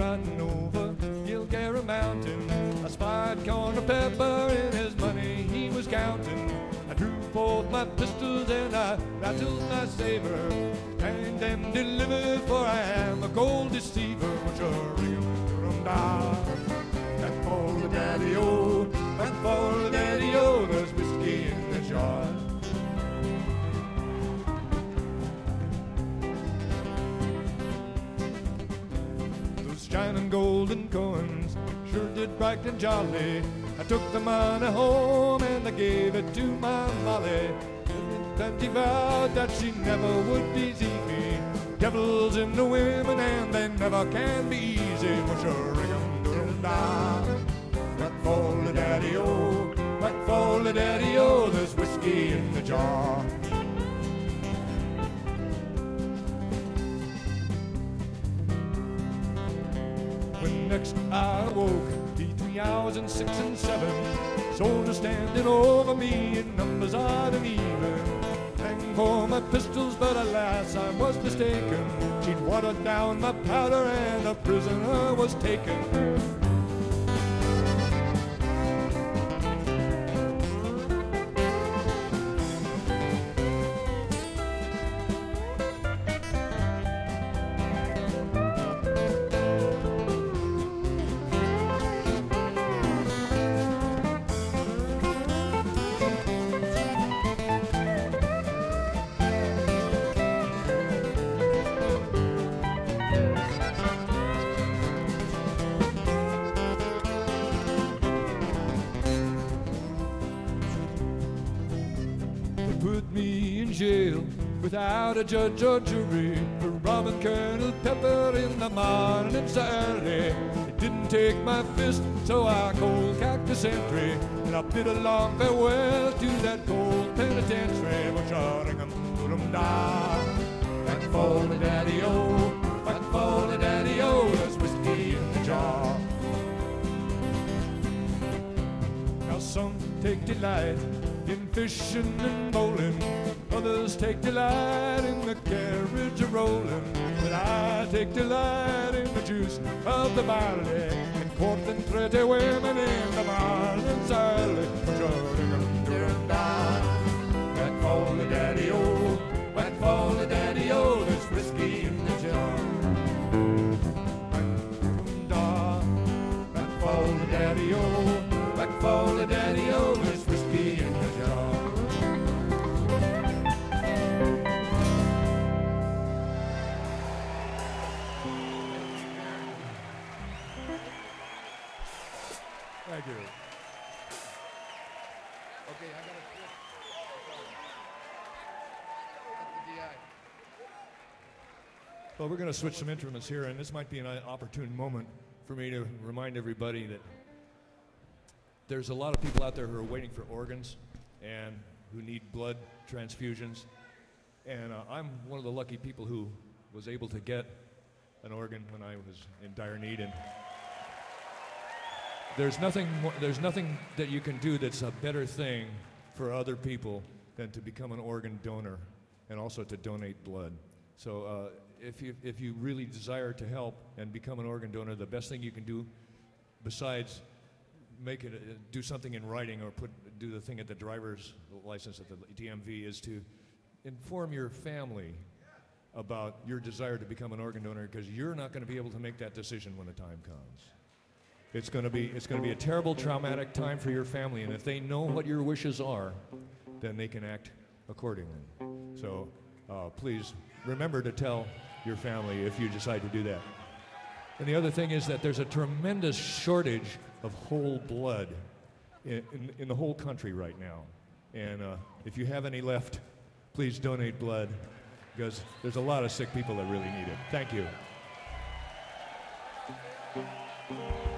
riding over Gilgara Mountain. I spied corn and pepper in his money he was counting. I drew forth my pistols and I rattled my saber, and them delivered, for I am a gold deceiver. Ring-a-ring-a-da. Back for the daddy-o, back for the daddy-o, there's whiskey in the jar. Those shining golden coins sure did bright and jolly. I took the money home and I gave it to my Molly. Then she vowed that she never would deceive me. Devils in the women and they never can be easy. Ring-a-ring-a-da. Back for the daddy-o, back for the daddy-o, there's whiskey in the jar. When next I awoke, 3 hours and 6 and 7, soldiers standing over me in numbers odd and even. Rang for my pistols, but alas, I was mistaken. She'd watered down my powder and a prisoner was taken. Put me in jail without a judge or jury for robbing Colonel Pepper in the morning so early. It didn't take my fist, so I cold-cocked the sentry, and I bid a long farewell to that cold penitentiary. Ring-a-ring-a-da. Back for the daddy-o, back for the daddy-o, there's whiskey in the jar. Now some take delight in fishing and bowling, others take delight in the carriage of rolling, but I take delight in the juice of the barley and courting pretty women in the mornings early. Back for the daddy-o, back for the daddy-o, there's whiskey in the jar. Back for the daddy-o, back for the daddy-o, there's whiskey in the jar. Thank you. Okay, I gotta switch. That's the DI. Well, we're gonna switch some instruments here, and this might be an opportune moment for me to remind everybody that there's a lot of people out there who are waiting for organs and who need blood transfusions. And I'm one of the lucky people who was able to get an organ when I was in dire need. And there's nothing that you can do that's a better thing for other people than to become an organ donor and also to donate blood. So if you really desire to help and become an organ donor, the best thing you can do, besides make it do something in writing or do the thing at the driver's license at the DMV, is to inform your family about your desire to become an organ donor, because you're not going to be able to make that decision when the time comes. It's going to be a terrible, traumatic time for your family, and if they know what your wishes are, then they can act accordingly. So please remember to tell your family if you decide to do that. And the other thing is that there's a tremendous shortage of whole blood in the whole country right now. And if you have any left, please donate blood, because there's a lot of sick people that really need it. Thank you.